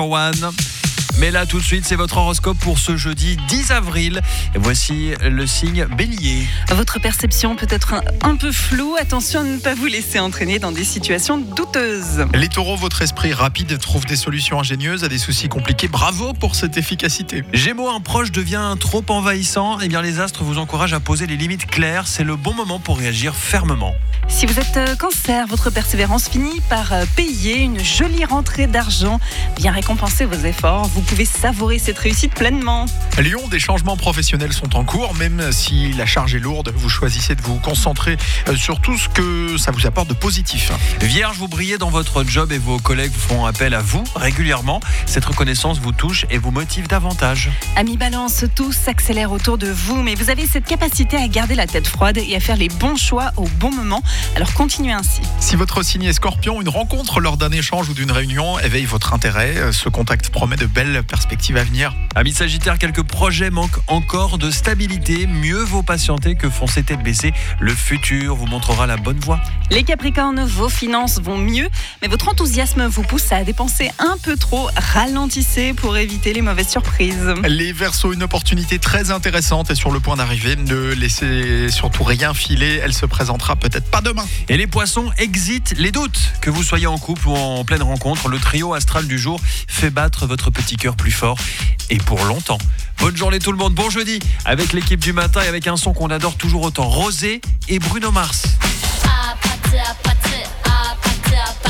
sur One. Mais là, tout de suite, c'est votre horoscope pour ce jeudi 10 avril. Et voici le signe Bélier. Votre perception peut être un peu floue. Attention à ne pas vous laisser entraîner dans des situations douteuses. Les taureaux, votre esprit rapide trouve des solutions ingénieuses à des soucis compliqués. Bravo pour cette efficacité. Gémeaux, un proche devient trop envahissant. Eh bien, les astres vous encouragent à poser les limites claires. C'est le bon moment pour réagir fermement. Si vous êtes cancer, votre persévérance finit par payer une jolie rentrée d'argent. Bien récompenser vos efforts, vous pouvez savourer cette réussite pleinement. Lion, des changements professionnels sont en cours. Même si la charge est lourde, vous choisissez de vous concentrer sur tout ce que ça vous apporte de positif. Vierge, vous brillez dans votre job et vos collègues font appel à vous régulièrement. Cette reconnaissance vous touche et vous motive davantage. Amis Balance, tout s'accélère autour de vous, mais vous avez cette capacité à garder la tête froide et à faire les bons choix au bon moment. Alors continuez ainsi. Si votre signe est Scorpion, une rencontre lors d'un échange ou d'une réunion éveille votre intérêt. Ce contact promet de belles perspectives à venir. Amis Sagittaire, quelques projets manquent encore de stabilité. Mieux vaut patienter que foncer tête baissée. Le futur vous montrera la bonne voie. Les Capricornes, vos finances vont mieux, mais votre enthousiasme vous pousse à dépenser un peu trop. Ralentissez pour éviter les mauvaises surprises. Les Verseaux, une opportunité très intéressante est sur le point d'arriver. Ne laissez surtout rien filer. Elle se présentera peut-être pas demain. Et les Poissons, exit les doutes. Que vous soyez en couple ou en pleine rencontre, le trio astral du jour fait battre votre petit cœur plus fort et pour longtemps. Bonne journée tout le monde, bon jeudi avec l'équipe du matin et avec un son qu'on adore toujours autant, Rosé et Bruno Mars. I